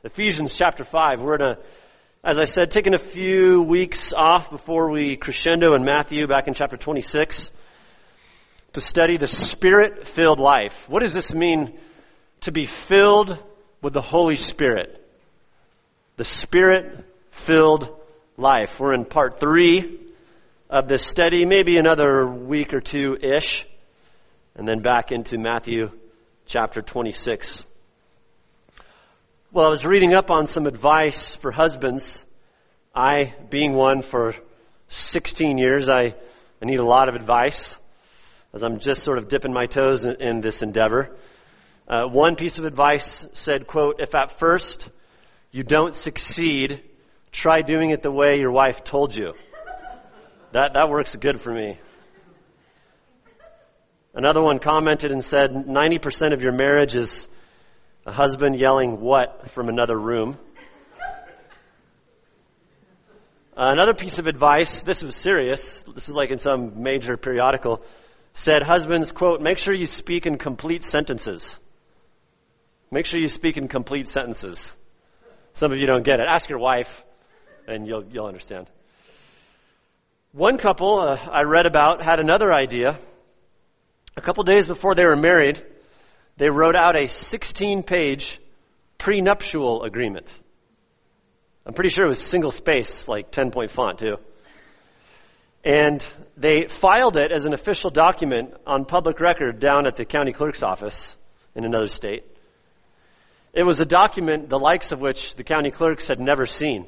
Ephesians chapter 5. We're going to, as I said, taking a few weeks off before we crescendo in Matthew back in chapter 26 to study the Spirit-filled life. What does this mean to be filled with the Holy Spirit? The Spirit-filled life. We're in part 3 of this study, maybe another week or two-ish, and then back into Matthew chapter 26. Well, I was reading up on some advice for husbands. I, being one for 16 years, I need a lot of advice as I'm just sort of dipping my toes in this endeavor. One piece of advice said, quote, "If at first you don't succeed, try doing it the way your wife told you." That works good for me. Another one commented and said, 90% of your marriage is a husband yelling "what" from another room. Another piece of advice, this was serious, this is like in some major periodical, said husbands, quote, "make sure you speak in complete sentences." Make sure you speak in complete sentences. Some of you don't get it. Ask your wife and you'll understand. One couple I read about had another idea. A couple days before they were married, they wrote out a 16-page prenuptial agreement. I'm pretty sure it was single space, like 10-point font too. And they filed it as an official document on public record down at the county clerk's office in another state. It was a document the likes of which the county clerks had never seen.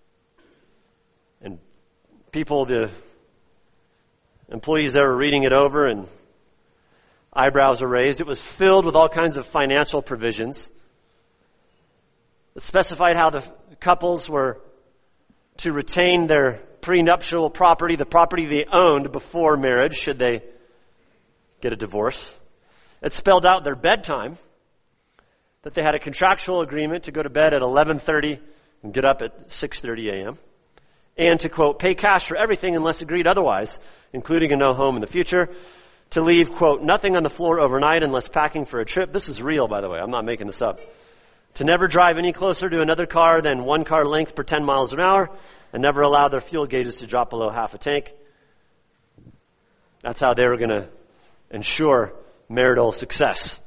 And people, the employees there were reading it over and eyebrows were raised. It was filled with all kinds of financial provisions. It specified how the couples were to retain their prenuptial property, the property they owned before marriage, should they get a divorce. It spelled out their bedtime, that they had a contractual agreement to go to bed at 11:30 and get up at 6:30 a.m. And to, quote, pay cash for everything unless agreed otherwise, including a no home in the future. To leave, quote, nothing on the floor overnight unless packing for a trip. This is real, by the way. I'm not making this up. To never drive any closer to another car than one car length per 10 miles an hour, and never allow their fuel gauges to drop below half a tank. That's how they were going to ensure marital success.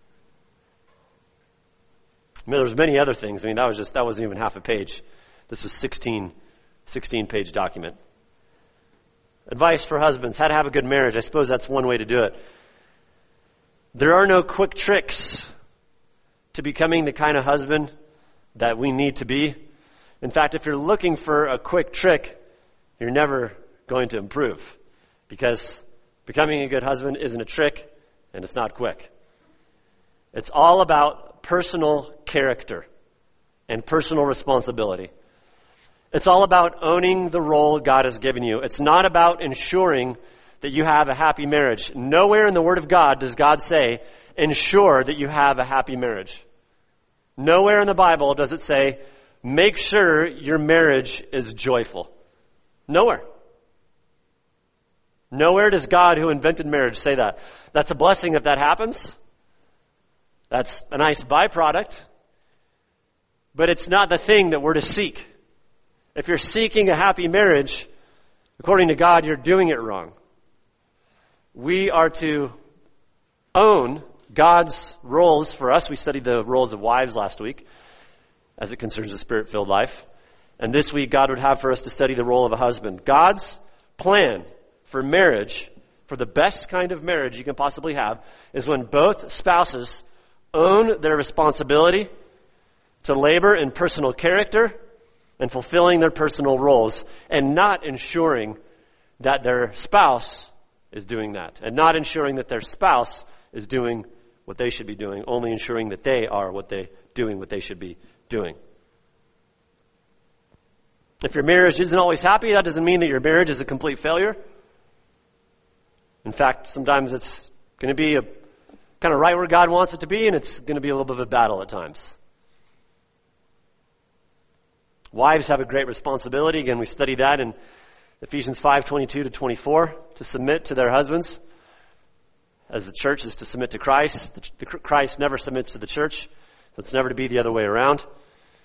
I mean, there was many other things. I mean, that wasn't even half a page. This was 16-page document. Advice for husbands, how to have a good marriage. I suppose that's one way to do it. There are no quick tricks to becoming the kind of husband that we need to be. In fact, if you're looking for a quick trick, you're never going to improve, because becoming a good husband isn't a trick and it's not quick. It's all about personal character and personal responsibility. It's all about owning the role God has given you. It's not about ensuring that you have a happy marriage. Nowhere in the Word of God does God say, ensure that you have a happy marriage. Nowhere in the Bible does it say, make sure your marriage is joyful. Nowhere. Nowhere does God, who invented marriage, say that. That's a blessing if that happens. That's a nice byproduct. But it's not the thing that we're to seek. If you're seeking a happy marriage, according to God, you're doing it wrong. We are to own God's roles for us. We studied the roles of wives last week as it concerns the Spirit-filled life. And this week, God would have for us to study the role of a husband. God's plan for marriage, for the best kind of marriage you can possibly have, is when both spouses own their responsibility to labor in personal character and fulfilling their personal roles, and not ensuring that their spouse is doing that, and not ensuring that their spouse is doing what they should be doing, only ensuring that they are doing what they should be doing. If your marriage isn't always happy, that doesn't mean that your marriage is a complete failure. In fact, sometimes it's going to be kind of right where God wants it to be, and it's going to be a little bit of a battle at times. Wives have a great responsibility. Again, we studied that in Ephesians 5:22-24, to submit to their husbands, as the church is to submit to Christ. Christ never submits to the church, so it's never to be the other way around.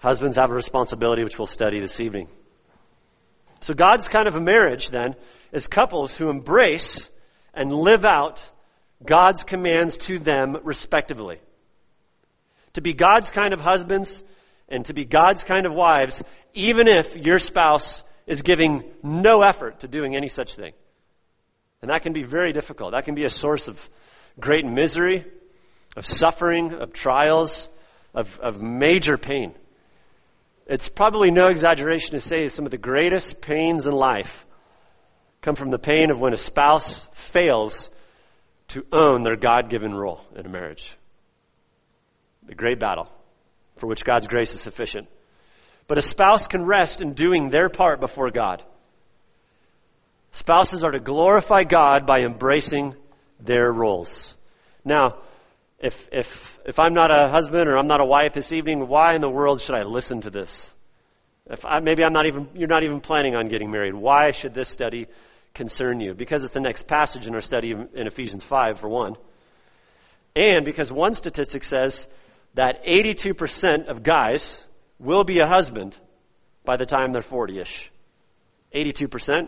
Husbands have a responsibility, which we'll study this evening. So God's kind of a marriage, then, is couples who embrace and live out God's commands to them respectively. To be God's kind of husbands and to be God's kind of wives, even if your spouse is giving no effort to doing any such thing. And that can be very difficult. That can be a source of great misery, of suffering, of trials, of major pain. It's probably no exaggeration to say some of the greatest pains in life come from the pain of when a spouse fails to own their God-given role in a marriage. The great battle for which God's grace is sufficient. But a spouse can rest in doing their part before God. Spouses are to glorify God by embracing their roles. Now, if I'm not a husband or I'm not a wife this evening, why in the world should I listen to this? You're not even planning on getting married. Why should this study concern you? Because it's the next passage in our study in Ephesians 5, for one. And because one statistic says that 82% of guys will be a husband by the time they're 40-ish. 82%.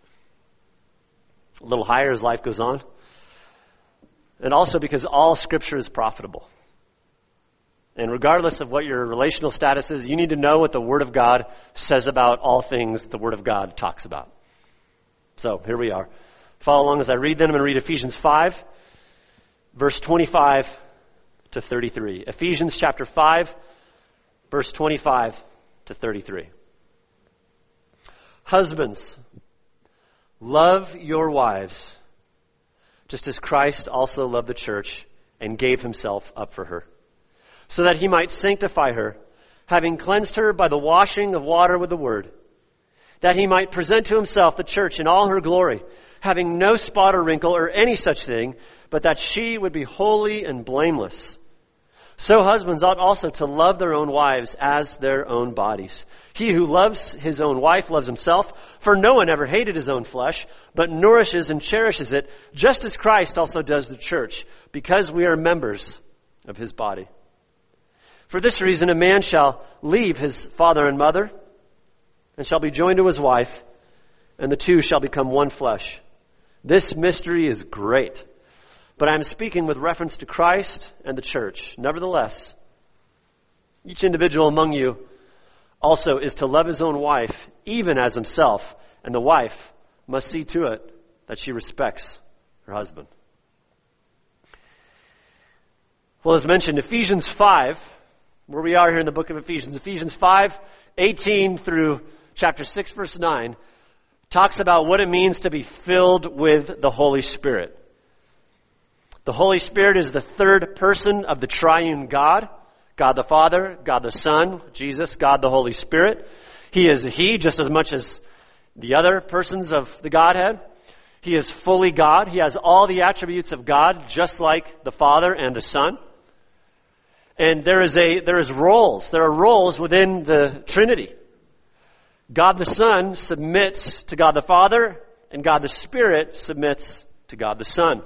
A little higher as life goes on. And also because all Scripture is profitable. And regardless of what your relational status is, you need to know what the Word of God says about all things the Word of God talks about. So, here we are. Follow along as I read them. I'm going to read Ephesians 5, verse 25 to 33. Ephesians chapter 5, verse 25 to 33. Husbands, love your wives, just as Christ also loved the church and gave himself up for her, so that he might sanctify her, having cleansed her by the washing of water with the word, that he might present to himself the church in all her glory, having no spot or wrinkle or any such thing, but that she would be holy and blameless. So husbands ought also to love their own wives as their own bodies. He who loves his own wife loves himself, for no one ever hated his own flesh, but nourishes and cherishes it, just as Christ also does the church, because we are members of his body. For this reason, a man shall leave his father and mother, and shall be joined to his wife, and the two shall become one flesh. This mystery is great, but I am speaking with reference to Christ and the church. Nevertheless, each individual among you also is to love his own wife, even as himself, and the wife must see to it that she respects her husband. Well, as mentioned, Ephesians 5, where we are here in the book of Ephesians 5, 18 through chapter 6, verse 9, talks about what it means to be filled with the Holy Spirit. The Holy Spirit is the third person of the triune God. God the Father, God the Son, Jesus, God the Holy Spirit. He is He just as much as the other persons of the Godhead. He is fully God. He has all the attributes of God, just like the Father and the Son. And there are roles within the Trinity. God the Son submits to God the Father, and God the Spirit submits to God the Son.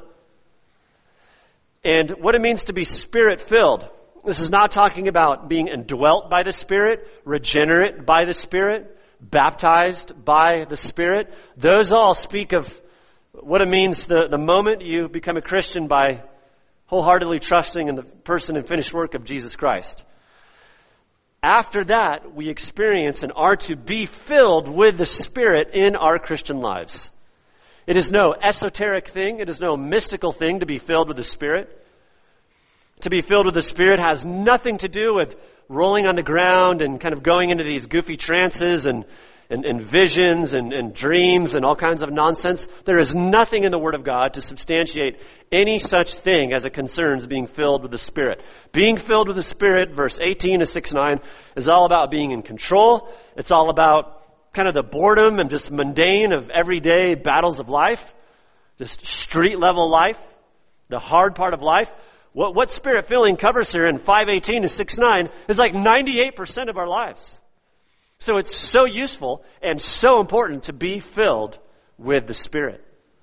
And what it means to be Spirit-filled. This is not talking about being indwelt by the Spirit, regenerate by the Spirit, baptized by the Spirit. Those all speak of what it means the moment you become a Christian by wholeheartedly trusting in the person and finished work of Jesus Christ. After that, we experience and are to be filled with the Spirit in our Christian lives. It is no esoteric thing. It is no mystical thing to be filled with the Spirit. To be filled with the Spirit has nothing to do with rolling on the ground and kind of going into these goofy trances and visions and dreams and all kinds of nonsense. There is nothing in the Word of God to substantiate any such thing as it concerns being filled with the Spirit. Being filled with the Spirit, verse 18 to 6-9, is all about being in control. It's all about kind of the boredom and just mundane of everyday battles of life, just street level life, the hard part of life. What Spirit filling covers here in 5:18 to 6:9 is like 98% of our lives. So it's so useful and so important to be filled with the Spirit.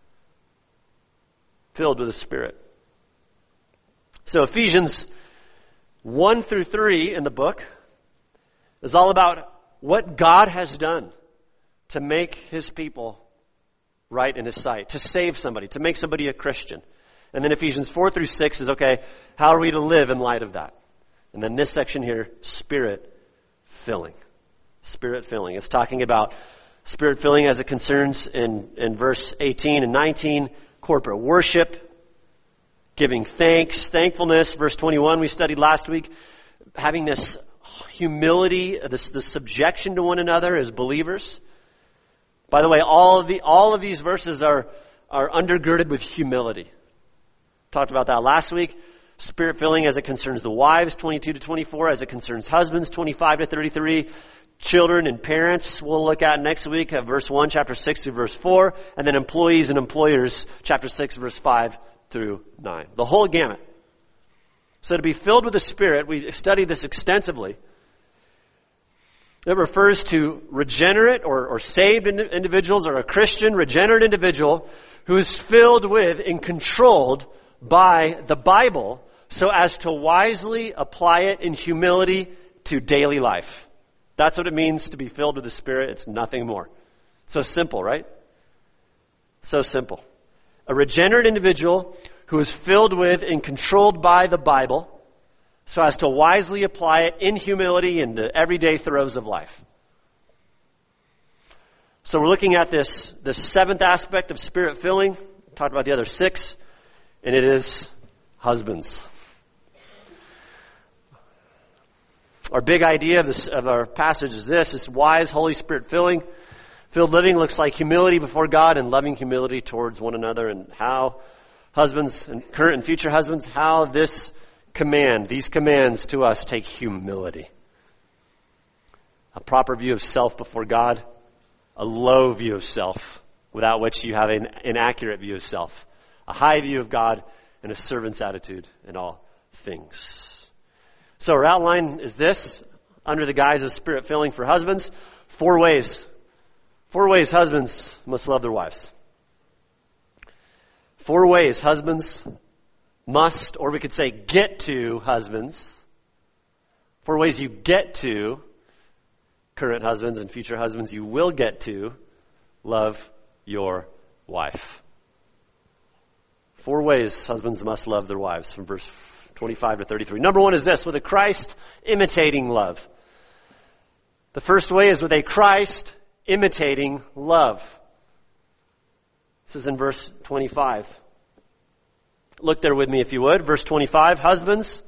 Filled with the Spirit. So Ephesians 1 through 3 in the book is all about what God has done to make his people right in his sight, to save somebody, to make somebody a Christian. And then Ephesians 4 through 6 is, okay, how are we to live in light of that? And then this section here, Spirit-filling. Spirit-filling. It's talking about Spirit-filling as it concerns in verse 18 and 19, corporate worship, giving thanks, thankfulness. Verse 21 we studied last week, having this humility, this subjection to one another as believers. By the way, all of these verses are undergirded with humility. Talked about that last week. Spirit-filling as it concerns the wives, 22 to 24, as it concerns husbands, 25 to 33. Children and parents, we'll look at next week, verse 1, chapter 6 through verse 4. And then employees and employers, chapter 6, verse 5 through 9. The whole gamut. So to be filled with the Spirit, we studied this extensively. It refers to regenerate or saved individuals, or a Christian regenerate individual who is filled with and controlled by the Bible so as to wisely apply it in humility to daily life. That's what it means to be filled with the Spirit. It's nothing more. So simple, right? So simple. A regenerate individual who is filled with and controlled by the Bible so as to wisely apply it in humility in the everyday throes of life. So we're looking at this seventh aspect of Spirit-filling. Talked about the other six. And it is husbands. Our big idea of our passage is this. It's wise, Holy Spirit-filling. Filled living looks like humility before God and loving humility towards one another. And how husbands, and current and future husbands, how these commands to us take humility. A proper view of self before God. A low view of self, without which you have an inaccurate view of self. A high view of God, and a servant's attitude in all things. So our outline is this, under the guise of Spirit-filling for husbands. 4 ways. 4 ways husbands must love their wives. 4 ways husbands must, or we could say get to husbands. 4 ways you get to, current husbands and future husbands, you will get to love your wife. 4 ways husbands must love their wives from verse 25 to 33. Number 1 is this, with a Christ-imitating love. The first way is with a Christ-imitating love. This is in verse 25. Look there with me if you would. Verse 25, husbands,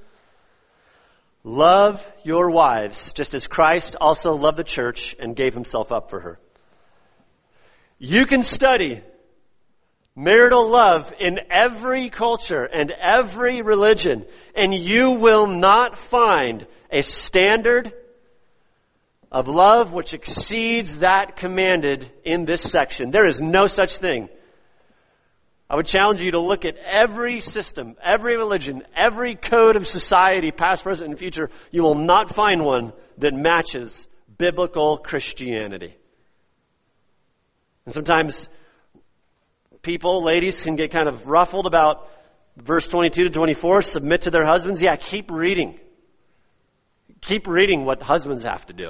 love your wives, just as Christ also loved the church and gave himself up for her. You can study marital love in every culture and every religion, and you will not find a standard of love which exceeds that commanded in this section. There is no such thing. I would challenge you to look at every system, every religion, every code of society, past, present, and future. You will not find one that matches biblical Christianity. And sometimes people, ladies, can get kind of ruffled about verse 22 to 24, submit to their husbands. Yeah, keep reading. Keep reading what husbands have to do.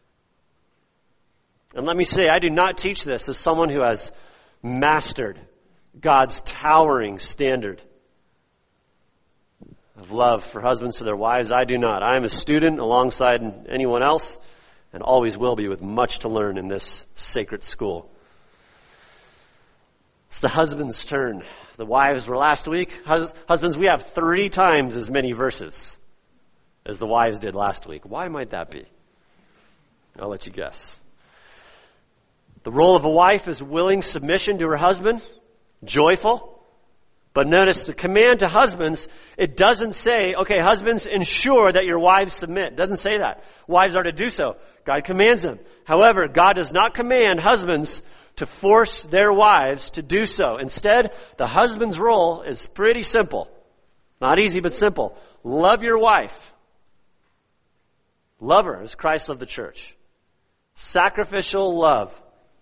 And let me say, I do not teach this as someone who has mastered God's towering standard of love for husbands to their wives. I do not. I am a student alongside anyone else and always will be, with much to learn in this sacred school. It's the husband's turn. The wives were last week. Husbands, we have 3 times as many verses as the wives did last week. Why might that be? I'll let you guess. The role of a wife is willing submission to her husband, joyful. But notice the command to husbands, it doesn't say, okay, husbands, ensure that your wives submit. It doesn't say that. Wives are to do so. God commands them. However, God does not command husbands to force their wives to do so. Instead, the husband's role is pretty simple. Not easy, but simple. Love your wife. Love her as Christ loved the church. Sacrificial love.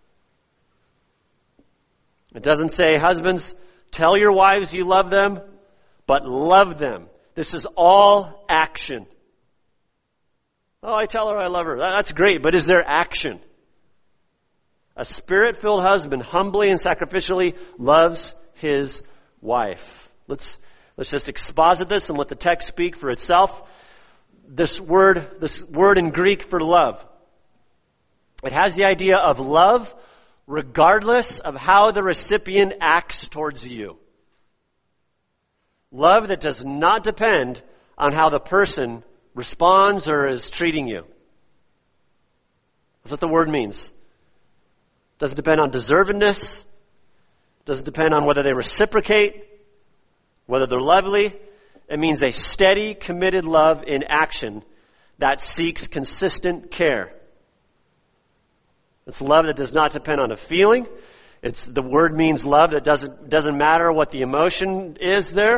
It doesn't say, husbands, tell your wives you love them, but love them. This is all action. Oh, I tell her I love her. That's great, but is there action? A Spirit-filled husband humbly and sacrificially loves his wife. Let's just exposit this and let the text speak for itself. This word in Greek for love, it has the idea of love regardless of how the recipient acts towards you. Love that does not depend on how the person responds or is treating you. That's what the word means. Doesn't depend on deservedness. Doesn't depend on whether they reciprocate, whether they're lovely. It means a steady, committed love in action that seeks consistent care. It's love that does not depend on a feeling. The word means love that doesn't matter what the emotion is there.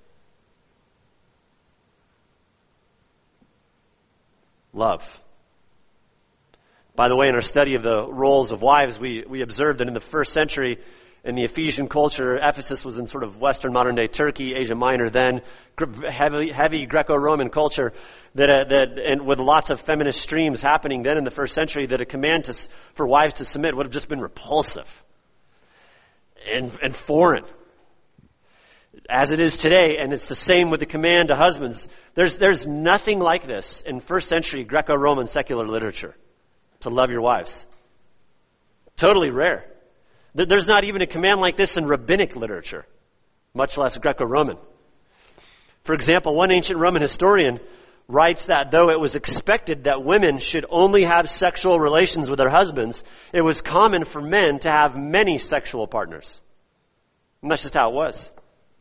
Love. By the way, in our study of the roles of wives, we observed that in the first century, in the Ephesian culture, Ephesus was in sort of Western modern-day Turkey, Asia Minor then, heavy Greco-Roman culture, and with lots of feminist streams happening then in the first century, that a command for wives to submit would have just been repulsive and foreign, as it is today. And it's the same with the command to husbands. There's nothing like this in first century Greco-Roman secular literature, to love your wives. Totally rare. There's not even a command like this in rabbinic literature, much less Greco-Roman. For example, one ancient Roman historian writes that though it was expected that women should only have sexual relations with their husbands, it was common for men to have many sexual partners. And that's just how it was.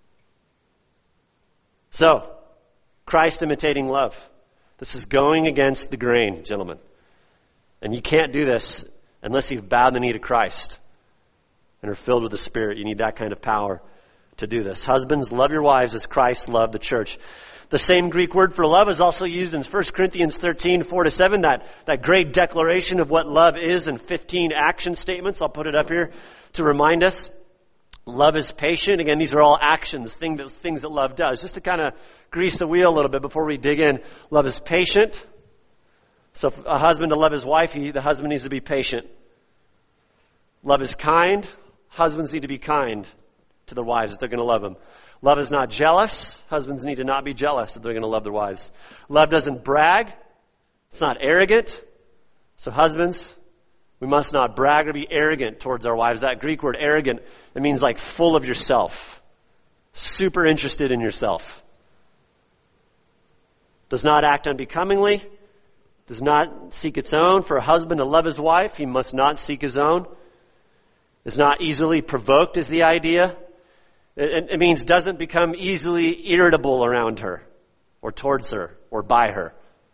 So, Christ imitating love. This is going against the grain, gentlemen. And you can't do this unless you've bowed the knee to Christ and are filled with the Spirit. You need that kind of power to do this. Husbands, love your wives as Christ loved the church. The same Greek word for love is also used in 1 Corinthians 13, 4-7, that great declaration of what love is in 15 action statements. I'll put it up here to remind us. Love is patient. Again, these are all actions, things that love does. Just to kind of grease the wheel a little bit before we dig in. Love is patient. So for a husband to love his wife, the husband needs to be patient. Love is kind. Husbands need to be kind to their wives if they're going to love them. Love is not jealous. Husbands need to not be jealous if they're going to love their wives. Love doesn't brag. It's not arrogant. So husbands, we must not brag or be arrogant towards our wives. That Greek word arrogant, it means like full of yourself. Super interested in yourself. Does not act unbecomingly. Does not seek its own. For a husband to love his wife, he must not seek his own. Is not easily provoked is the idea. It means doesn't become easily irritable around her or towards her or by her.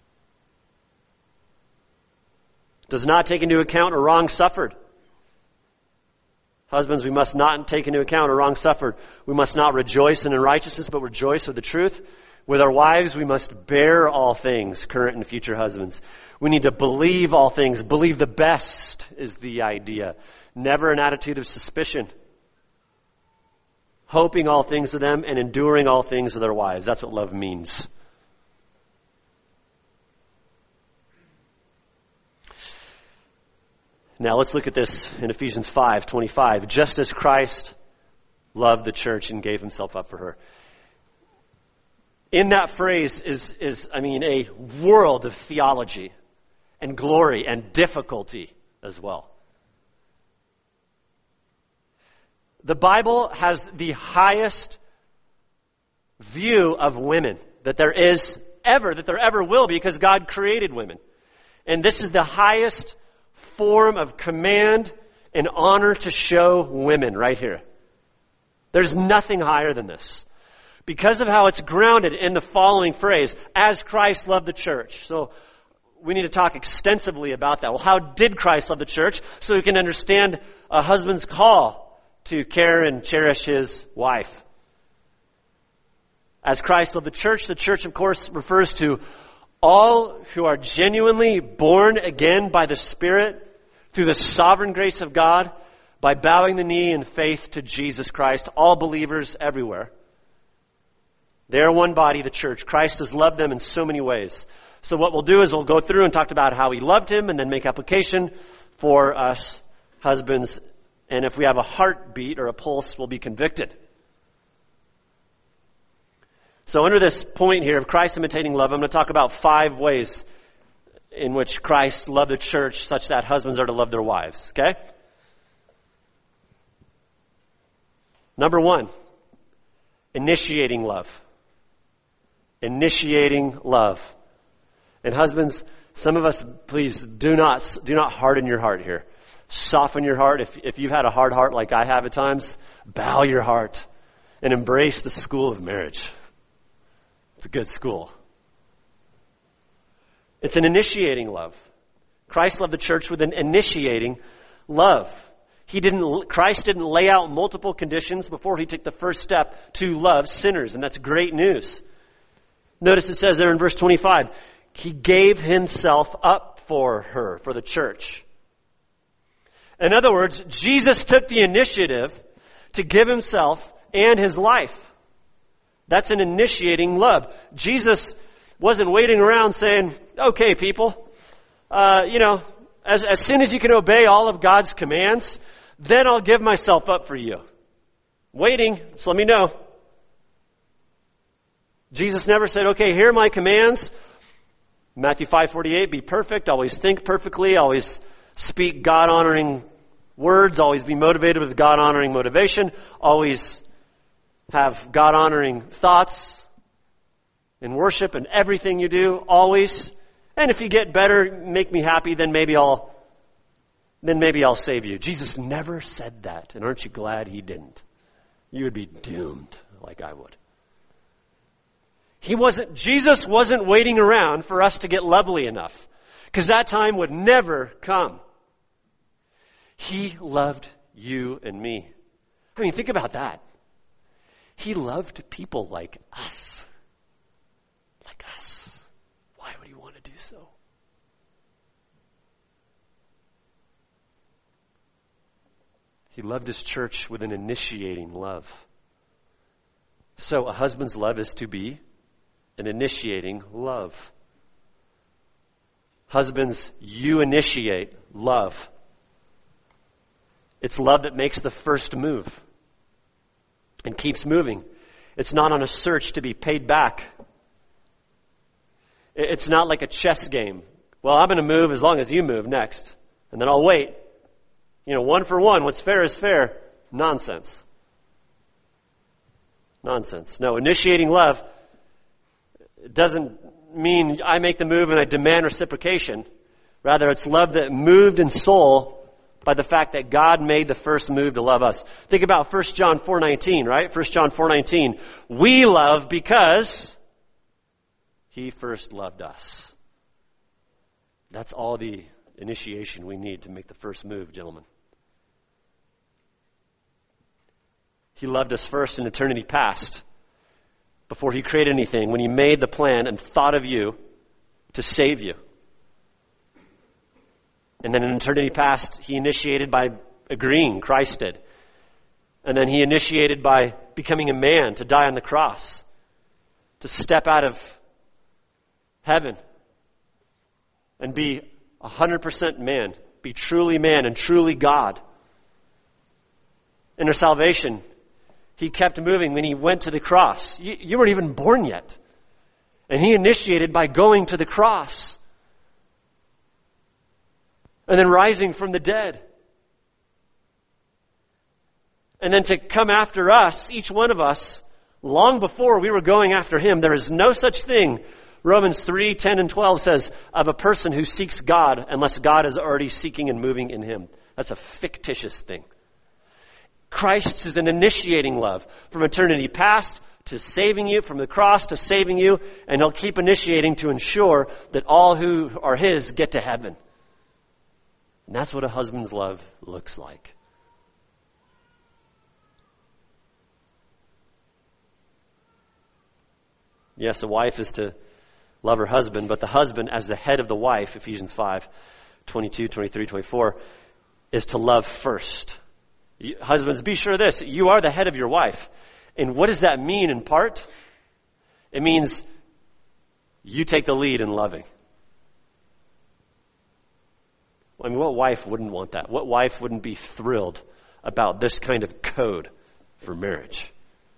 Does not take into account a wrong suffered. Husbands, we must not take into account a wrong suffered. We must not rejoice in unrighteousness, but rejoice with the truth. With our wives, we must bear all things, current and future husbands. We need to believe all things. Believe the best is the idea. Never an attitude of suspicion. Hoping all things of them and enduring all things of their wives. That's what love means. Now let's look at this in Ephesians 5:25. Just as Christ loved the church and gave himself up for her. In that phrase is a world of theology and glory and difficulty as well. The Bible has the highest view of women that there ever will be, because God created women. And this is the highest form of command and honor to show women right here. There's nothing higher than this. Because of how it's grounded in the following phrase, as Christ loved the church. So we need to talk extensively about that. Well, how did Christ love the church? So we can understand a husband's call to care and cherish his wife. As Christ loved the church, of course, refers to all who are genuinely born again by the Spirit through the sovereign grace of God, by bowing the knee in faith to Jesus Christ, all believers everywhere. They are one body, the church. Christ has loved them in so many ways. So what we'll do is we'll go through and talk about how he loved him and then make application for us husbands. And if we have a heartbeat or a pulse, we'll be convicted. So under this point here of Christ imitating love, I'm going to talk about 5 ways in which Christ loved the church such that husbands are to love their wives. Okay? Number 1, initiating love. Initiating love. And husbands, some of us, please do not harden your heart here. Soften your heart. If you've had a hard heart like I have at times, bow your heart and embrace the school of marriage. It's a good school. It's an initiating love. Christ loved the church with an initiating love. Christ didn't lay out multiple conditions before he took the first step to love sinners, and that's great news. Notice it says there in verse 25, he gave himself up for her, for the church. In other words, Jesus took the initiative to give himself and his life. That's an initiating love. Jesus wasn't waiting around saying, okay, people, as soon as you can obey all of God's commands, then I'll give myself up for you. Waiting, just let me know. Jesus never said, okay, here are my commands. Matthew 5:48, be perfect, always think perfectly, always speak God-honoring words, always be motivated with God-honoring motivation, always have God-honoring thoughts in worship and everything you do, always. And if you get better, make me happy, then maybe I'll save you. Jesus never said that, and aren't you glad he didn't? You would be doomed like I would. Jesus wasn't waiting around for us to get lovely enough, because that time would never come. He loved you and me. I mean, think about that. He loved people like us. Like us. Why would he want to do so? He loved his church with an initiating love. So a husband's love is to be an initiating love. Husbands, you initiate love. It's love that makes the first move and keeps moving. It's not on a search to be paid back. It's not like a chess game. Well, I'm going to move as long as you move next, and then I'll wait. 1 for 1, what's fair is fair. Nonsense. Nonsense. No, initiating love doesn't mean I make the move and I demand reciprocation. Rather, it's love that moved in soul by the fact that God made the first move to love us. Think about 1 John 4:19, right? 1 John 4:19. We love because he first loved us. That's all the initiation we need to make the first move, gentlemen. He loved us first in eternity past, before he created anything, when he made the plan and thought of you to save you. And then in eternity past, he initiated by agreeing, Christ did. And then he initiated by becoming a man to die on the cross, to step out of heaven and be 100% man, be truly man and truly God. In our salvation, he kept moving when he went to the cross. You weren't even born yet. And he initiated by going to the cross. And then rising from the dead. And then to come after us, each one of us, long before we were going after him. There is no such thing, Romans 3:10 and 12 says, of a person who seeks God unless God is already seeking and moving in him. That's a fictitious thing. Christ is an initiating love from eternity past to saving you, from the cross to saving you, and he'll keep initiating to ensure that all who are his get to heaven. And that's what a husband's love looks like. Yes, a wife is to love her husband, but the husband as the head of the wife, Ephesians 5:22, 23, 24, is to love first. Husbands, be sure of this. You are the head of your wife. And what does that mean in part? It means You take the lead in loving. I mean, what wife wouldn't want that? What wife wouldn't be thrilled about this kind of code for marriage?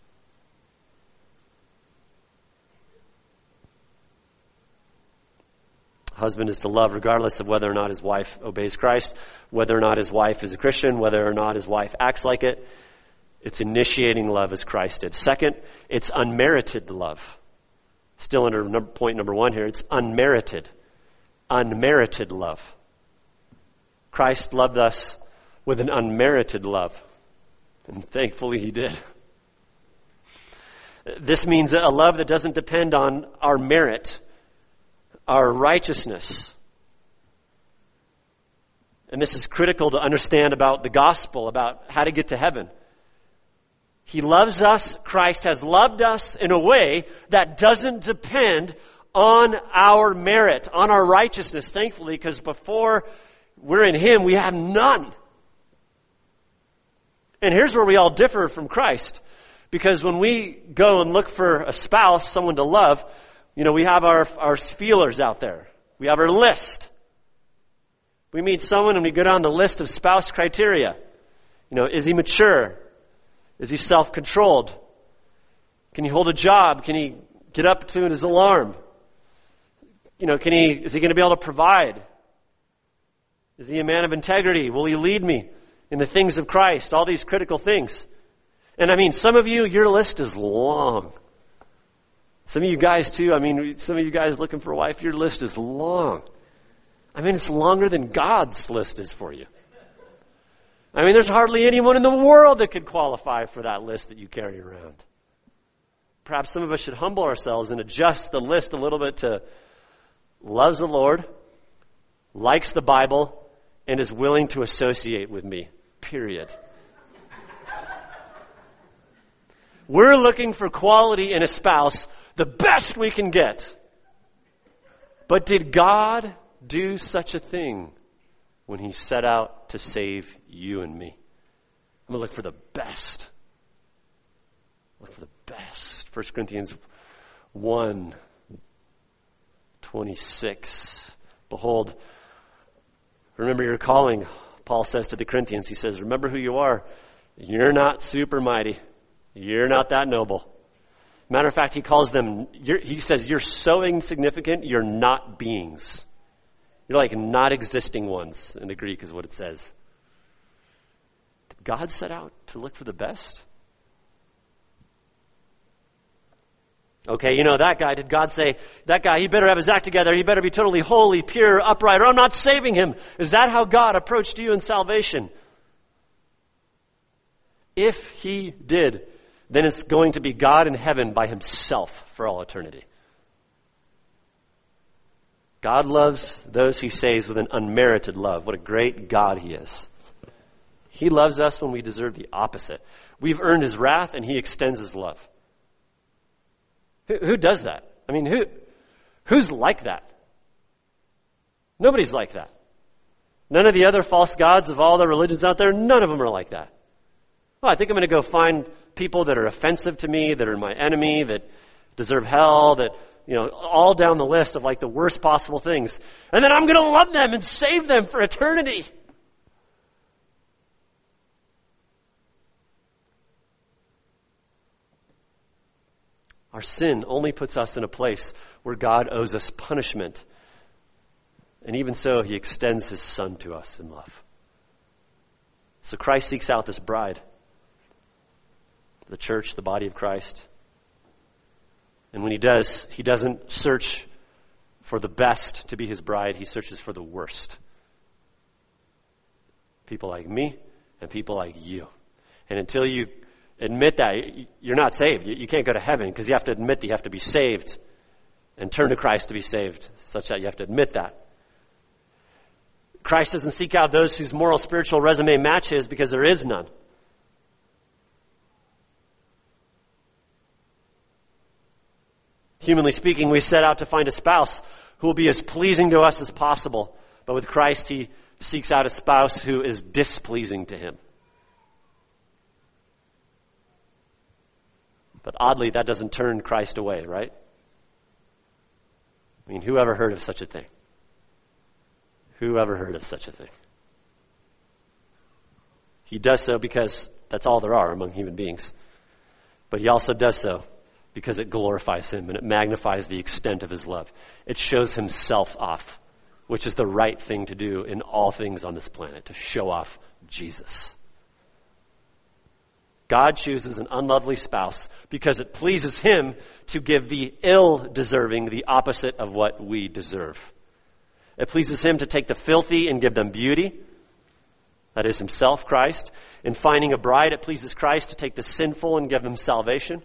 Husband is to love regardless of whether or not his wife obeys Christ, whether or not his wife is a Christian, whether or not his wife acts like it. It's initiating love as Christ did. Second, it's unmerited love. Still under point number 1 here, it's unmerited. Unmerited love. Christ loved us with an unmerited love. And thankfully he did. This means a love that doesn't depend on our merit, our righteousness. And this is critical to understand about the gospel, about how to get to heaven. He loves us, Christ has loved us in a way that doesn't depend on our merit, on our righteousness, thankfully, because before we're in Him, we have none. And here's where we all differ from Christ. Because when we go and look for a spouse, someone to love, we have our feelers out there. We have our list. We meet someone and we go down the list of spouse criteria. Is he mature? Is he self-controlled? Can he hold a job? Can he get up to his alarm? Is he going to be able to provide? Is he a man of integrity? Will he lead me in the things of Christ? All these critical things. And some of you, your list is long. Some of you guys too, some of you guys looking for a wife, your list is long. It's longer than God's list is for you. There's hardly anyone in the world that could qualify for that list that you carry around. Perhaps some of us should humble ourselves and adjust the list a little bit to loves the Lord, likes the Bible, and is willing to associate with me. Period. We're looking for quality in a spouse, the best we can get. But did God do such a thing when He set out to save you and me? I'm going to look for the best. Look for the best. 1 Corinthians 1:26. Behold, remember your calling, Paul says to the Corinthians. He says, remember who you are. You're not super mighty. You're not that noble. Matter of fact, he calls them, he says, you're so insignificant, you're not beings. You're like not existing ones, in the Greek is what it says. Did God set out to look for the best? Okay, that guy, did God say, that guy, he better have his act together, he better be totally holy, pure, upright, or I'm not saving him. Is that how God approached you in salvation? If He did, then it's going to be God in heaven by Himself for all eternity. God loves those He saves with an unmerited love. What a great God He is. He loves us when we deserve the opposite. We've earned His wrath and He extends His love. Who does that? Who's like that? Nobody's like that. None of the other false gods of all the religions out there, none of them are like that. Well, I think I'm going to go find people that are offensive to me, that are my enemy, that deserve hell, that, all down the list of like the worst possible things. And then I'm going to love them and save them for eternity. Our sin only puts us in a place where God owes us punishment. And even so, He extends His Son to us in love. So Christ seeks out this bride, the church, the body of Christ. And when He does, He doesn't search for the best to be His bride. He searches for the worst. People like me and people like you. And until you admit that, you're not saved. You can't go to heaven because you have to admit that you have to be saved and turn to Christ to be saved, such that you have to admit that. Christ doesn't seek out those whose moral, spiritual resume match His because there is none. Humanly speaking, we set out to find a spouse who will be as pleasing to us as possible. But with Christ, He seeks out a spouse who is displeasing to Him. But oddly, that doesn't turn Christ away, right? I mean, who ever heard of such a thing? Who ever heard of such a thing? He does so because that's all there are among human beings. But he also does so because it glorifies him and it magnifies the extent of his love. It shows himself off, which is the right thing to do in all things on this planet, to show off Jesus. God chooses an unlovely spouse because it pleases him to give the ill-deserving the opposite of what we deserve. It pleases him to take the filthy and give them beauty. That is himself, Christ. In finding a bride, it pleases Christ to take the sinful and give them salvation.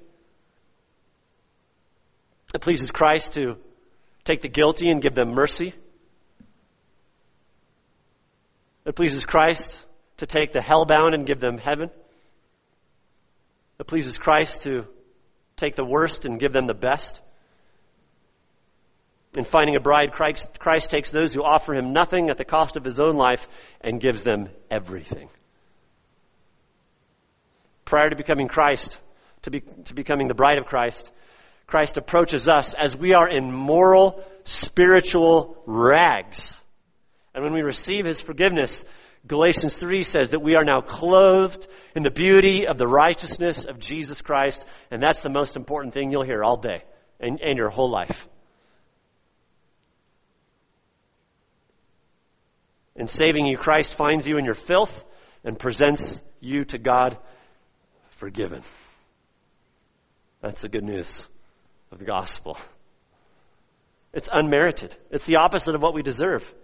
It pleases Christ to take the guilty and give them mercy. It pleases Christ to take the hellbound and give them heaven. It pleases Christ to take the worst and give them the best. In finding a bride, Christ takes those who offer him nothing at the cost of his own life and gives them everything. Prior to becoming Christ, to becoming the bride of Christ, Christ approaches us as we are in moral, spiritual rags. And when we receive his forgiveness, Galatians 3 says that we are now clothed in the beauty of the righteousness of Jesus Christ. And that's the most important thing you'll hear all day and your whole life. In saving you, Christ finds you in your filth and presents you to God forgiven. That's the good news of the gospel. It's unmerited. It's the opposite of what we deserve.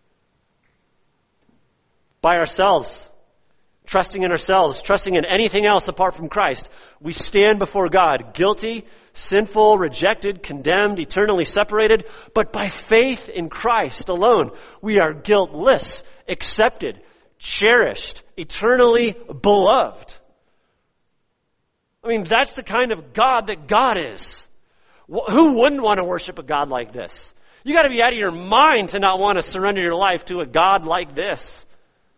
By ourselves, trusting in anything else apart from Christ, we stand before God guilty, sinful, rejected, condemned, eternally separated. But by faith in Christ alone, we are guiltless, accepted, cherished, eternally beloved. I mean, that's the kind of God that God is. Who wouldn't want to worship a God like this? You got to be out of your mind to not want to surrender your life to a God like this.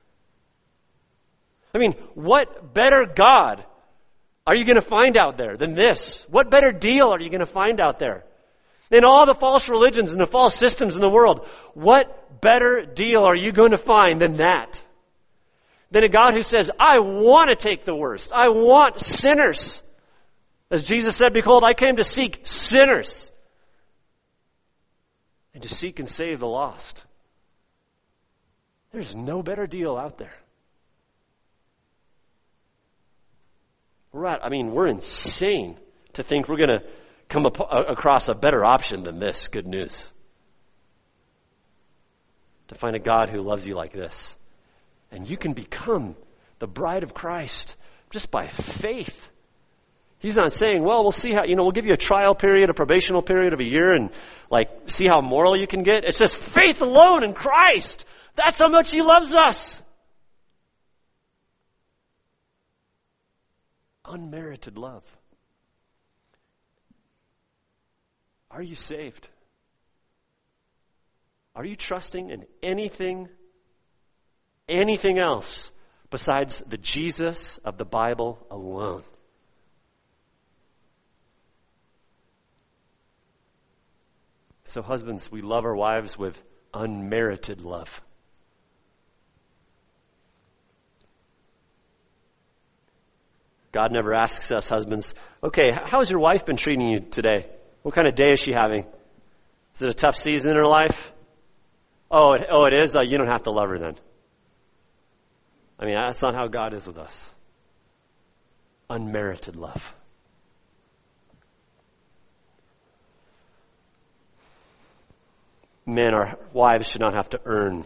I mean, what better God are you going to find out there than this? What better deal are you going to find out there? In all the false religions and the false systems in the world, what better deal are you going to find than that? Than a God who says, I want to take the worst. I want sinners. As Jesus said, behold, I came to seek sinners and to seek and save the lost. There's no better deal out there. We're insane to think we're going to come across a better option than this good news. To find a God who loves you like this. And you can become the bride of Christ just by faith. He's not saying, well, we'll see how, we'll give you a trial period, a probational period of a year and see how moral you can get. It's just faith alone in Christ. That's how much he loves us. Unmerited love. Are you saved? Are you trusting in anything else besides the Jesus of the Bible alone? So husbands, we love our wives with unmerited love. God never asks us husbands, okay, how's your wife been treating you today? What kind of day is she having? Is it a tough season in her life? Oh, it is? You don't have to love her then. That's not how God is with us. Unmerited love. Men, our wives should not have to earn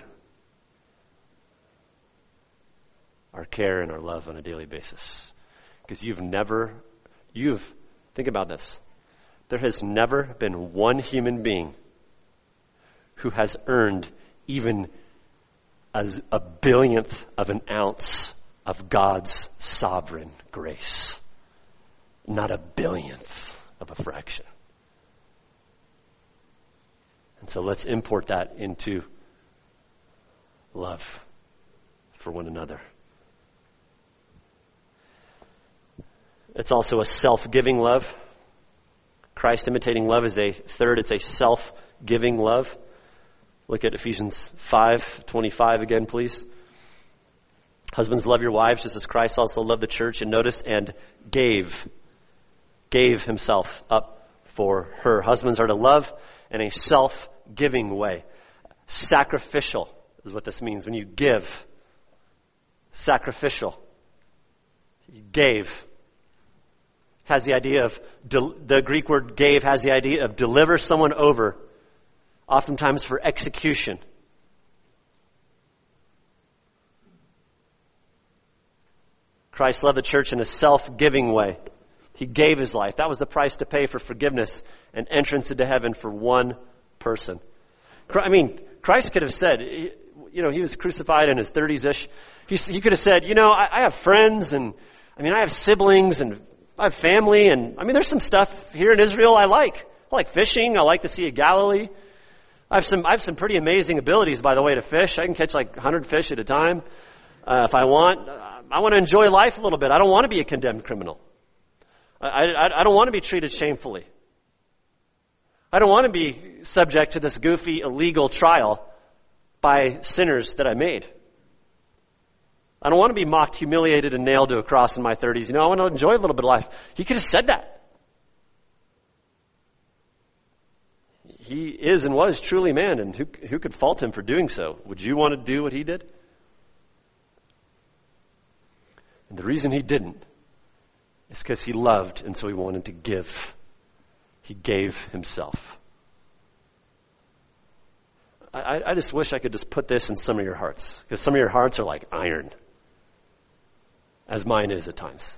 our care and our love on a daily basis. Because think about this. There has never been one human being who has earned even as a billionth of an ounce of God's sovereign grace. Not a billionth of a fraction. And so let's import that into love for one another. It's also a self-giving love. Christ imitating love is it's a self self-giving love. Look at Ephesians 5:25 again, please. Husbands, love your wives just as Christ also loved the church, and notice, and gave himself up for her. Husbands are to love in a self-giving way. Sacrificial is what this means when you give. Sacrificial. He gave. Has the idea of, the Greek word gave has the idea of deliver someone over, oftentimes for execution. Christ loved the church in a self-giving way. He gave his life. That was the price to pay for forgiveness and entrance into heaven for one person. I mean, Christ could have said, he was crucified in his 30s-ish. He could have said, I have friends, and I have siblings, and I have family, and there's some stuff here in Israel I like. I like fishing. I like the Sea of Galilee. I have some pretty amazing abilities, by the way, to fish. I can catch like 100 fish at a time if I want. I want to enjoy life a little bit. I don't want to be a condemned criminal. I don't want to be treated shamefully. I don't want to be subject to this goofy, illegal trial by sinners that I made. I don't want to be mocked, humiliated, and nailed to a cross in my 30s. I want to enjoy a little bit of life. He could have said that. He is and was truly man, and who could fault him for doing so? Would you want to do what he did? And the reason he didn't is because he loved, and so he wanted to give. He gave himself. I just wish I could just put this in some of your hearts, because some of your hearts are like iron, as mine is at times.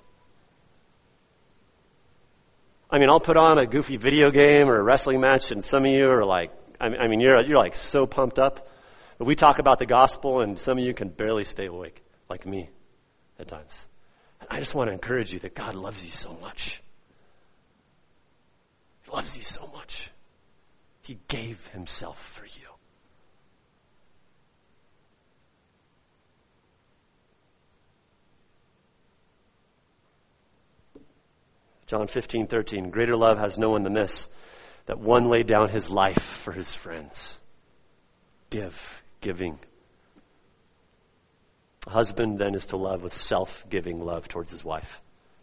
I'll put on a goofy video game or a wrestling match, and some of you are like, you're like so pumped up. But we talk about the gospel, and some of you can barely stay awake, like me at times. And I just want to encourage you that God loves you so much. He loves you so much. He gave himself for you. John 15:13, greater love has no one than this, that one laid down his life for his friends. Giving. A husband then is to love with self-giving love towards his wife.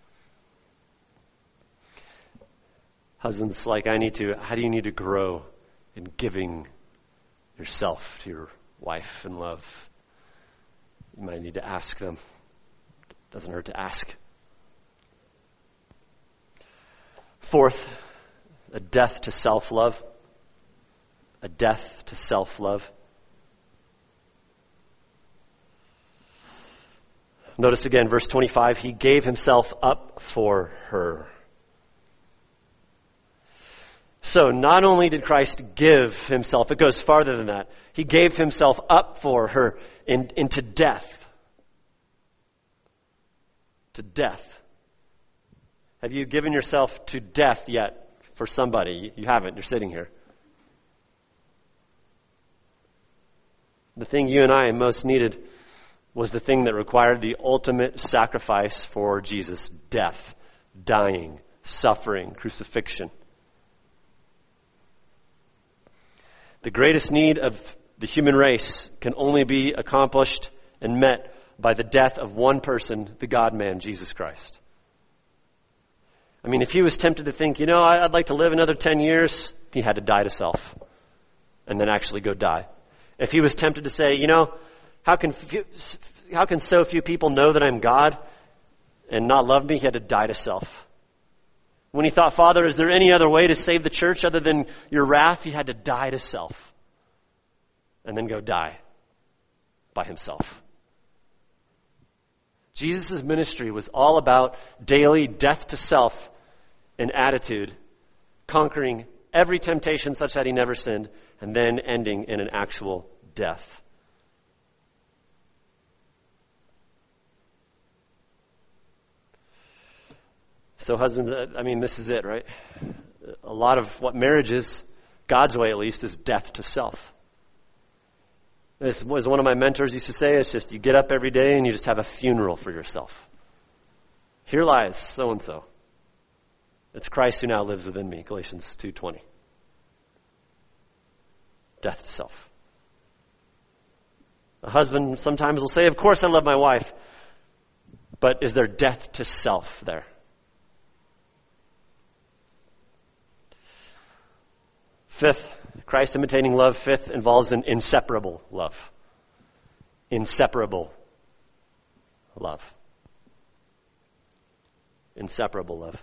Husbands, how do you need to grow in giving yourself to your wife in love? You might need to ask them. Doesn't hurt to ask. Fourth, a death to self-love. A death to self-love. Notice again, verse 25, he gave himself up for her. So not only did Christ give himself, it goes farther than that. He gave himself up for her into death. To death. Have you given yourself to death yet for somebody? You haven't. You're sitting here. The thing you and I most needed was the thing that required the ultimate sacrifice for Jesus. Death, dying, suffering, crucifixion. The greatest need of the human race can only be accomplished and met by the death of one person, the God-man, Jesus Christ. If he was tempted to think, I'd like to live another 10 years, he had to die to self and then actually go die. If he was tempted to say, how can so few people know that I'm God and not love me, he had to die to self. When he thought, Father, is there any other way to save the church other than your wrath? He had to die to self and then go die by himself. Jesus' ministry was all about daily death to self in attitude, conquering every temptation such that he never sinned, and then ending in an actual death. So husbands, this is it, right? A lot of what marriage is, God's way at least, is death to self. This was one of my mentors used to say, it's just you get up every day and you just have a funeral for yourself. Here lies so-and-so. It's Christ who now lives within me, Galatians 2:20. Death to self. A husband sometimes will say, of course I love my wife. But is there death to self there? Fifth, Christ imitating love. Fifth involves an inseparable love. Inseparable love. Inseparable love.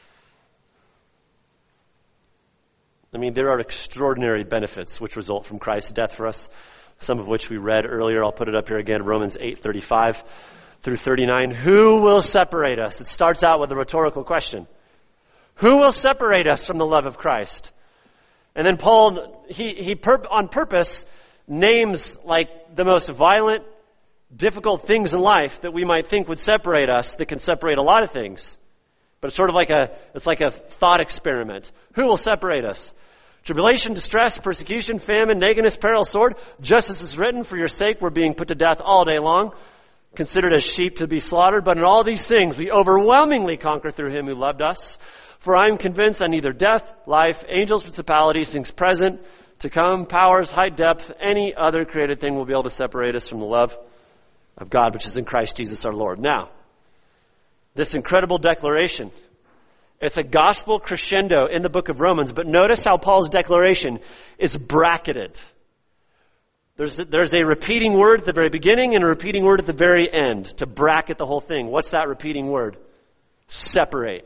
I mean, there are extraordinary benefits which result from Christ's death for us, some of which we read earlier. I'll put it up here again, Romans 8:35 through 39. Who will separate us? It starts out with a rhetorical question. Who will separate us from the love of Christ? And then Paul, he on purpose names like the most violent, difficult things in life that we might think would separate us, that can separate a lot of things. But it's sort of like a thought experiment. Who will separate us? Tribulation, distress, persecution, famine, nakedness, peril, sword. Just as is written, for your sake we're being put to death all day long, considered as sheep to be slaughtered. But in all these things we overwhelmingly conquer through him who loved us. For I am convinced that neither death, life, angels, principalities, things present, to come, powers, height, depth, any other created thing will be able to separate us from the love of God, which is in Christ Jesus our Lord. Now, this incredible declaration, it's a gospel crescendo in the book of Romans, but notice how Paul's declaration is bracketed. There's a repeating word at the very beginning and a repeating word at the very end to bracket the whole thing. What's that repeating word? Separate.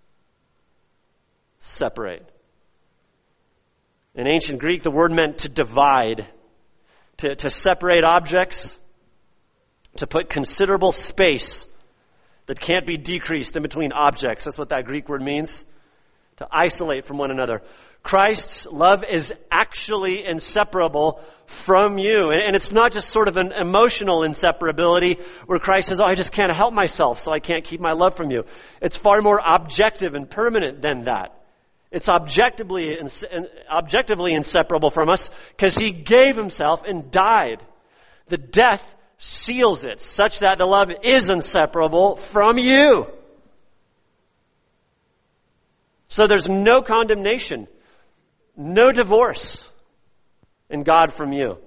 Separate. In ancient Greek, the word meant to divide, to separate objects, to put considerable space that can't be decreased in between objects. That's what that Greek word means. To isolate from one another. Christ's love is actually inseparable from you. And it's not just sort of an emotional inseparability where Christ says, oh, I just can't help myself, so I can't keep my love from you. It's far more objective and permanent than that. It's objectively inseparable from us because he gave himself and died. The death seals it such that the love is inseparable from you. So there's no condemnation, no divorce in God from you.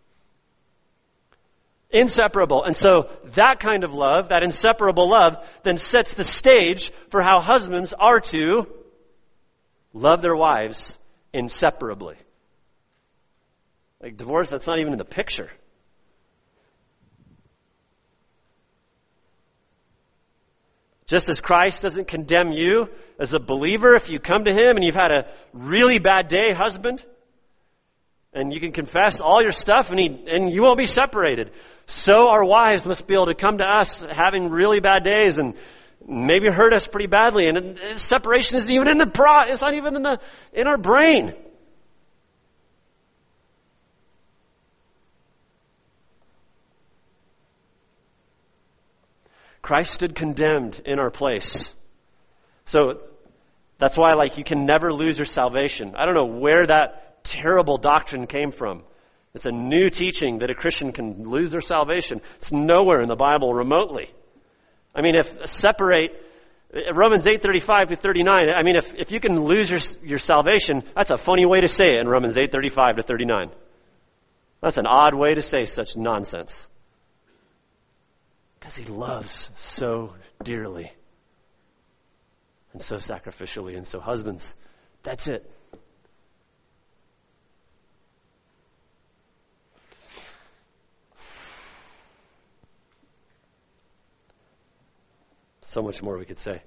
Inseparable. And so that kind of love, that inseparable love, then sets the stage for how husbands are to love their wives inseparably. Like divorce, that's not even in the picture. Just as Christ doesn't condemn you as a believer if you come to him and you've had a really bad day, husband, and you can confess all your stuff and you won't be separated. So our wives must be able to come to us having really bad days and maybe hurt us pretty badly. And separation isn't even it's not even in our brain. Christ stood condemned in our place. So that's why, you can never lose your salvation. I don't know where that terrible doctrine came from. It's a new teaching that a Christian can lose their salvation. It's nowhere in the Bible remotely. I mean, Romans 8:35 to 39, I mean, if you can lose your salvation, that's a funny way to say it in Romans 8:35 to 39. That's an odd way to say such nonsense. Because he loves so dearly and so sacrificially. And so husbands, that's it. So much more we could say.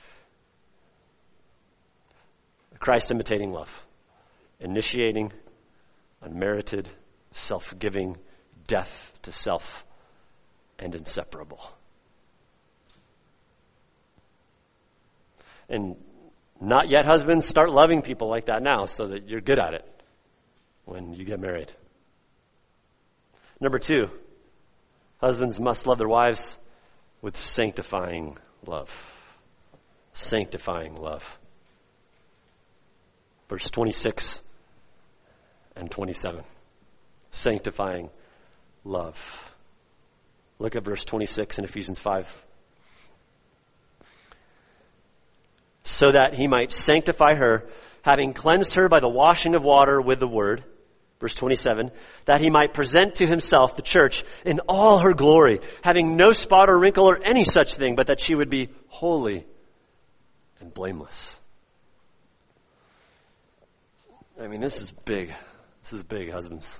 Christ imitating love. Initiating, unmerited, self-giving, death to self, and inseparable. And not yet husbands, start loving people like that now so that you're good at it when you get married. Number 2, husbands must love their wives with sanctifying love. Sanctifying love. Verse 26 and 27. Sanctifying love. Look at verse 26 in Ephesians 5. So that he might sanctify her, having cleansed her by the washing of water with the word, Verse 27, that he might present to himself the church in all her glory, having no spot or wrinkle or any such thing, but that she would be holy and blameless. I mean, this is big. This is big, husbands.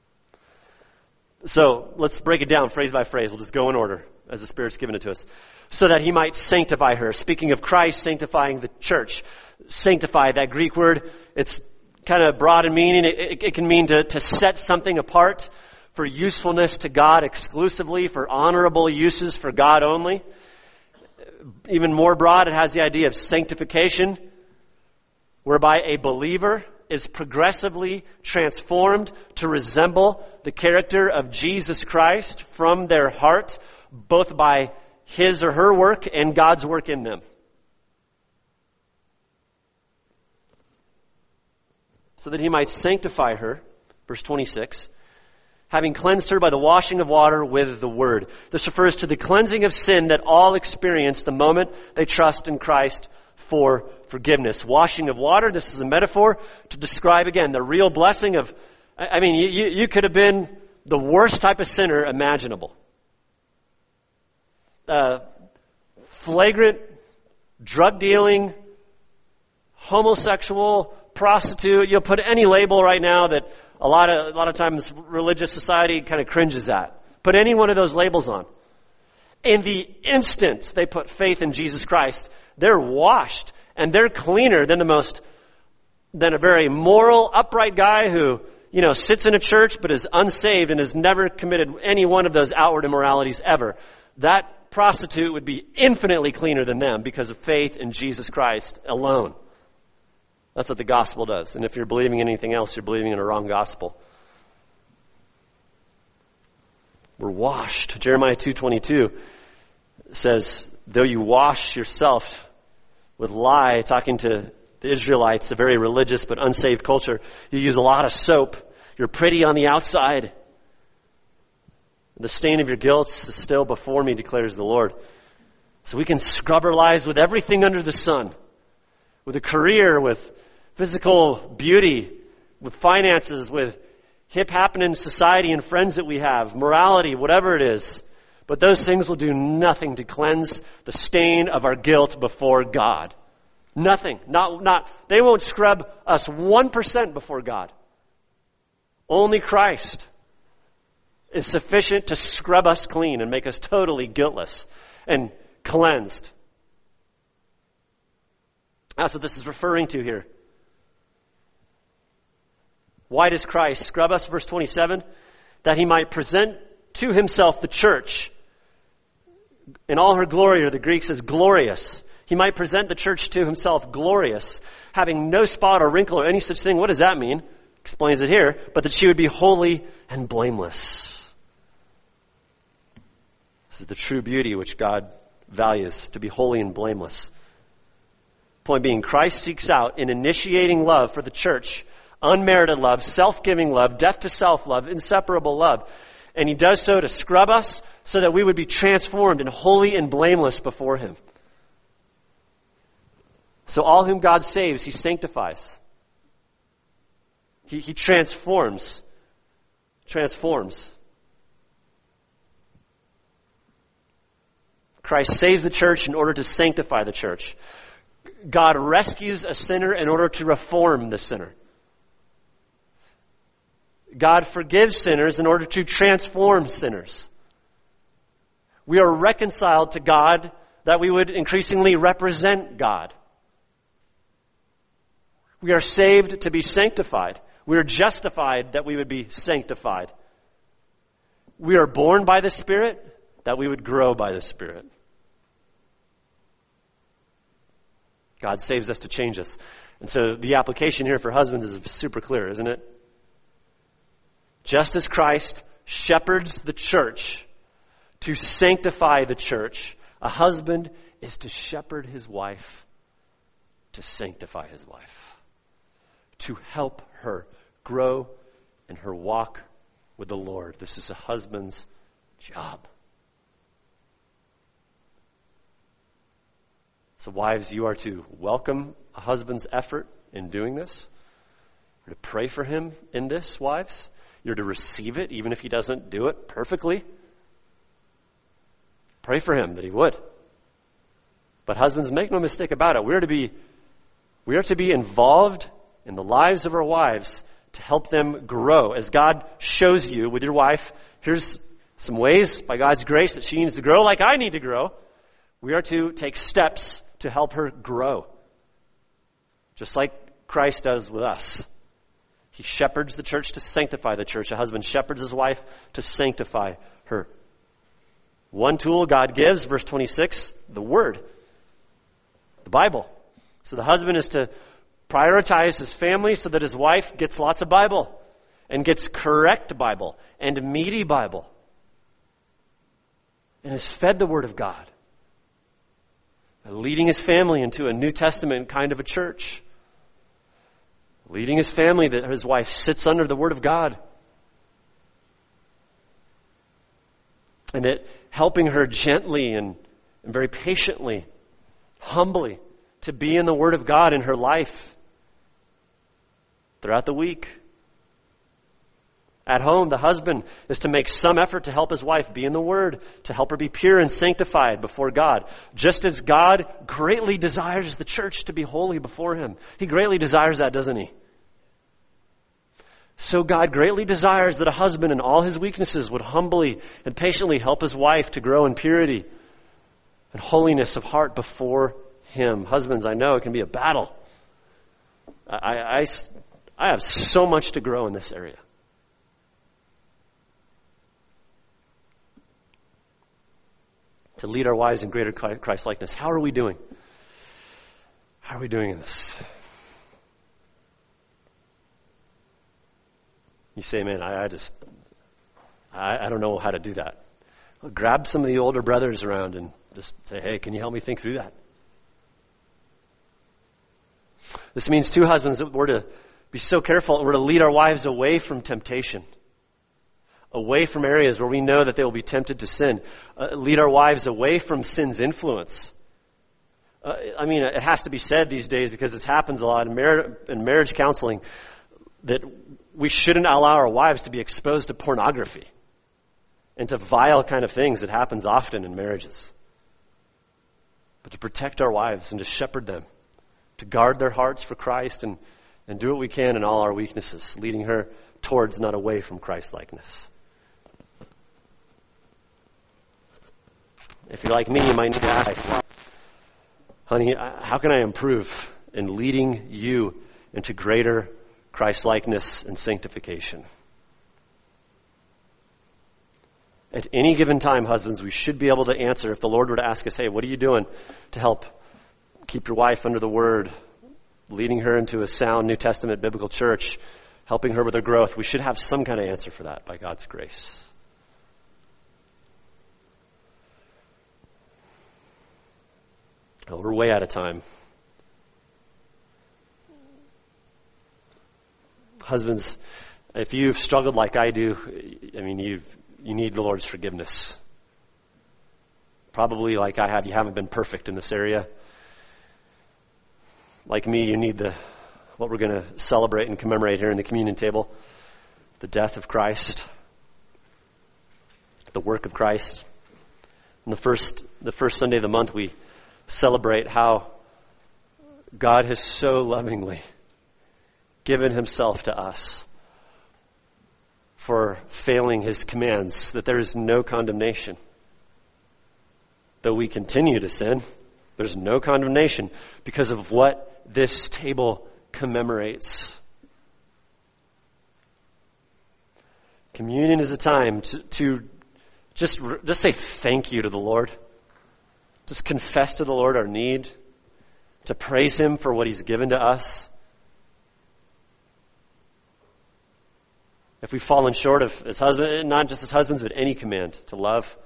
So let's break it down phrase by phrase. We'll just go in order as the Spirit's given it to us. So that he might sanctify her. Speaking of Christ sanctifying the church. Sanctify, that Greek word, it's kind of broad in meaning. It can mean to set something apart for usefulness to God exclusively, for honorable uses for God only. Even more broad, it has the idea of sanctification, whereby a believer is progressively transformed to resemble the character of Jesus Christ from their heart, both by his or her work and God's work in them. So that he might sanctify her, verse 26, having cleansed her by the washing of water with the word. This refers to the cleansing of sin that all experience the moment they trust in Christ for forgiveness. Washing of water, this is a metaphor to describe, again, the real blessing of, I mean, you could have been the worst type of sinner imaginable. Flagrant, drug dealing, homosexual, prostitute. You'll put any label right now that a lot of times religious society kind of cringes at. Put any one of those labels on. In the instant they put faith in Jesus Christ, they're washed and they're cleaner than a very moral, upright guy who, sits in a church but is unsaved and has never committed any one of those outward immoralities ever. That prostitute would be infinitely cleaner than them because of faith in Jesus Christ alone. That's what the gospel does. And if you're believing in anything else, you're believing in a wrong gospel. We're washed. Jeremiah 2:22 says, though you wash yourself with lye, talking to the Israelites, a very religious but unsaved culture, you use a lot of soap. You're pretty on the outside. The stain of your guilt is still before me, declares the Lord. So we can scrub our lives with everything under the sun. With a career, with physical beauty, with finances, with hip happening society and friends that we have, morality, whatever it is. But those things will do nothing to cleanse the stain of our guilt before God. Nothing. Not. They won't scrub us 1% before God. Only Christ is sufficient to scrub us clean and make us totally guiltless and cleansed. That's what this is referring to here. Why does Christ scrub us? Verse 27, that he might present to himself the church in all her glory, or the Greek says glorious. He might present the church to himself glorious, having no spot or wrinkle or any such thing. What does that mean? Explains it here. But that she would be holy and blameless. This is the true beauty which God values, to be holy and blameless. Point being, Christ seeks out in initiating love for the church, unmerited love, self-giving love, death to self love, inseparable love. And he does so to scrub us so that we would be transformed and holy and blameless before him. So all whom God saves, he sanctifies. He transforms. Christ saves the church in order to sanctify the church. God rescues a sinner in order to reform the sinner. God forgives sinners in order to transform sinners. We are reconciled to God that we would increasingly represent God. We are saved to be sanctified. We are justified that we would be sanctified. We are born by the Spirit that we would grow by the Spirit. God saves us to change us. And so the application here for husbands is super clear, isn't it? Just as Christ shepherds the church to sanctify the church, a husband is to shepherd his wife to sanctify his wife, to help her grow in her walk with the Lord. This is a husband's job. So wives, you are to welcome a husband's effort in doing this. You're to pray for him in this, wives. You're to receive it, even if he doesn't do it perfectly. Pray for him that he would. But husbands, make no mistake about it. We are to be involved in the lives of our wives to help them grow. As God shows you with your wife, here's some ways by God's grace that she needs to grow like I need to grow. We are to take steps to help her grow. Just like Christ does with us. He shepherds the church to sanctify the church. A husband shepherds his wife to sanctify her. One tool God gives, verse 26, the Word. The Bible. So the husband is to prioritize his family so that his wife gets lots of Bible and gets correct Bible and meaty Bible and is fed the Word of God. Leading his family into a New Testament kind of a church. Leading his family that his wife sits under the Word of God. And it helping her gently and very patiently, humbly, to be in the Word of God in her life throughout the week. At home, the husband is to make some effort to help his wife be in the Word, to help her be pure and sanctified before God. Just as God greatly desires the church to be holy before Him. He greatly desires that, doesn't He? So God greatly desires that a husband in all his weaknesses would humbly and patiently help his wife to grow in purity and holiness of heart before Him. Husbands, I know it can be a battle. I have so much to grow in this area. To lead our wives in greater Christ-likeness. How are we doing? How are we doing in this? You say, man, I don't know how to do that. Well, grab some of the older brothers around and just say, hey, can you help me think through that? This means two husbands that we're to be so careful. We're to lead our wives away from temptation. Away from areas where we know that they will be tempted to sin. Lead our wives away from sin's influence. It has to be said these days because this happens a lot in marriage counseling that we shouldn't allow our wives to be exposed to pornography and to vile kind of things that happens often in marriages. But to protect our wives and to shepherd them, to guard their hearts for Christ and do what we can in all our weaknesses, leading her towards, not away from Christ-likeness. If you're like me, you might need to ask, honey, how can I improve in leading you into greater Christ-likeness and sanctification? At any given time, husbands, we should be able to answer. If the Lord were to ask us, hey, what are you doing to help keep your wife under the Word, leading her into a sound New Testament biblical church, helping her with her growth, we should have some kind of answer for that by God's grace. Oh, we're way out of time. Husbands, if you've struggled like I do, you need the Lord's forgiveness. Probably like I have, you haven't been perfect in this area. Like me, you need what we're going to celebrate and commemorate here in the communion table. The death of Christ. The work of Christ. And the first Sunday of the month, we celebrate how God has so lovingly given Himself to us for failing His commands, that there is no condemnation. Though we continue to sin, there's no condemnation because of what this table commemorates. Communion is a time to just say thank you to the Lord. Just confess to the Lord our need, to praise Him for what He's given to us. If we've fallen short of as husbands, not just as husbands, but any command to love.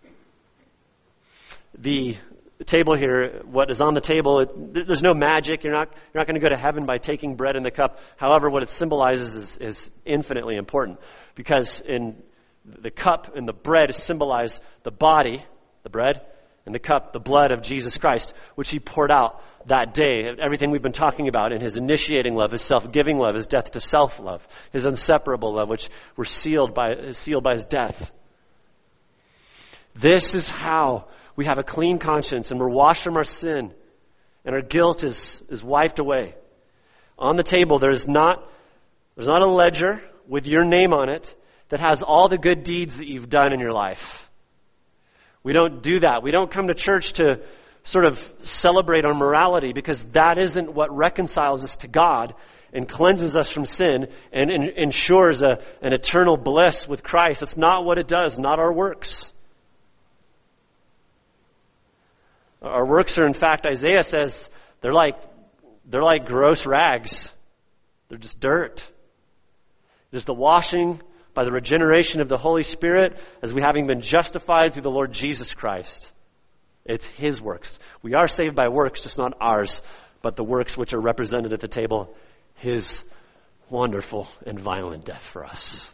The table here, what is on the table, there's no magic. You're not going to go to heaven by taking bread in the cup. However, what it symbolizes is infinitely important, because in the cup and the bread symbolize the body, the bread, And the cup, the blood of Jesus Christ, which he poured out that day. Everything we've been talking about in his initiating love, his self-giving love, his death to self love, his inseparable love, which were sealed by his death. This is how we have a clean conscience and we're washed from our sin and our guilt is wiped away. On the table, there's not a ledger with your name on it that has all the good deeds that you've done in your life. We don't do that. We don't come to church to sort of celebrate our morality because that isn't what reconciles us to God and cleanses us from sin and ensures an eternal bliss with Christ. That's not what it does, not our works. Our works are, in fact, Isaiah says, they're like gross rags. They're just dirt. It is the washing by the regeneration of the Holy Spirit as we having been justified through the Lord Jesus Christ. It's his works. We are saved by works, just not ours, but the works which are represented at the table, his wonderful and violent death for us.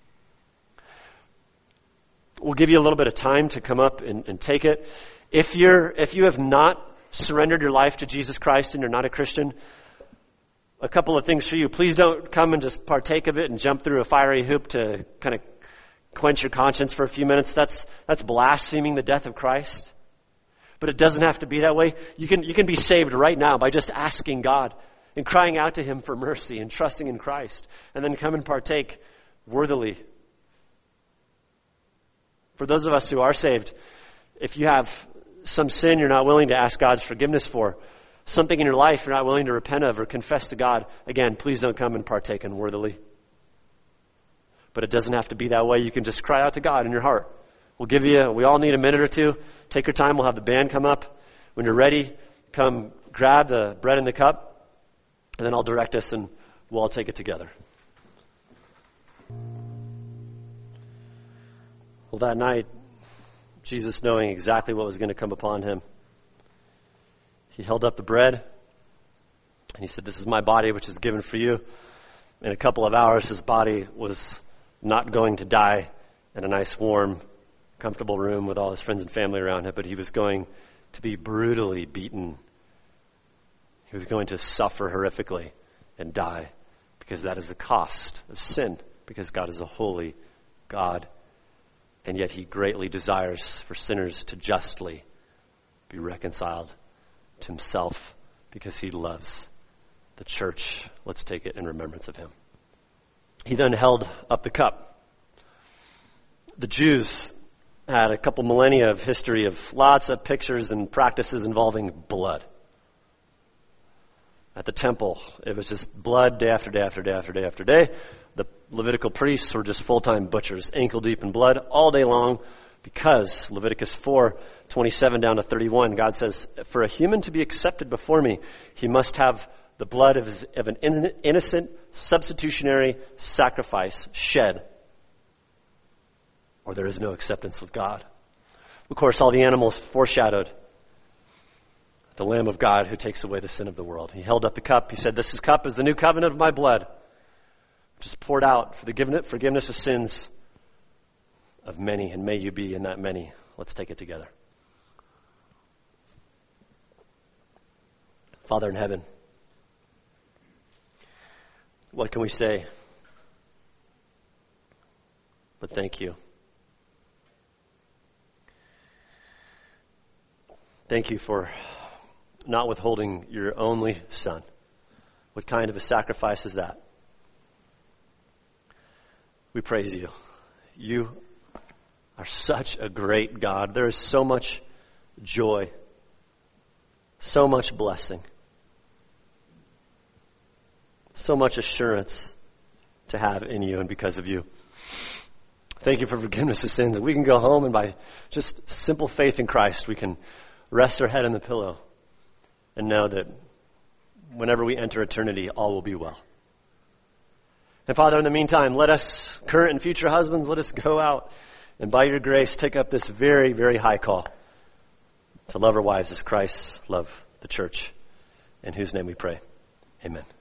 We'll give you a little bit of time to come up and take it. If you have not surrendered your life to Jesus Christ and you're not a Christian, a couple of things for you. Please don't come and just partake of it and jump through a fiery hoop to kind of quench your conscience for a few minutes. That's blaspheming the death of Christ. But it doesn't have to be that way. You can be saved right now by just asking God and crying out to him for mercy and trusting in Christ. And then come and partake worthily. For those of us who are saved, if you have some sin you're not willing to ask God's forgiveness for, something in your life you're not willing to repent of or confess to God, again, please don't come and partake unworthily. But it doesn't have to be that way. You can just cry out to God in your heart. We all need a minute or two. Take your time. We'll have the band come up. When you're ready, come grab the bread and the cup, and then I'll direct us and we'll all take it together. Well, that night, Jesus, knowing exactly what was going to come upon him, he held up the bread and he said, "This is my body, which is given for you." In a couple of hours, his body was not going to die in a nice, warm, comfortable room with all his friends and family around him, but he was going to be brutally beaten. He was going to suffer horrifically and die because that is the cost of sin, because God is a holy God, and yet he greatly desires for sinners to justly be reconciled to himself because he loves the church. Let's take it in remembrance of him. He then held up the cup. The Jews had a couple millennia of history of lots of pictures and practices involving blood. At the temple, it was just blood day after day after day after day after day. The Levitical priests were just full-time butchers, ankle deep in blood all day long, because Leviticus 4:27 down to 31, God says, "For a human to be accepted before me, he must have the blood of an innocent substitutionary sacrifice shed, or there is no acceptance with God." Of course, all the animals foreshadowed the Lamb of God who takes away the sin of the world. He held up the cup. He said, "This cup is the new covenant of my blood, which is poured out for the forgiveness of sins of many, and may you be in that many." Let's take it together. Father in heaven, what can we say but thank you? Thank you for not withholding your only Son. What kind of a sacrifice is that? We praise you. You are such a great God. There is so much joy, so much blessing, so much assurance to have in you and because of you. Thank you for forgiveness of sins. We can go home and by just simple faith in Christ, we can rest our head on the pillow and know that whenever we enter eternity, all will be well. And Father, in the meantime, let us, current and future husbands, let us go out and by your grace take up this very, very high call to love our wives as Christ loved the church, in whose name we pray. Amen.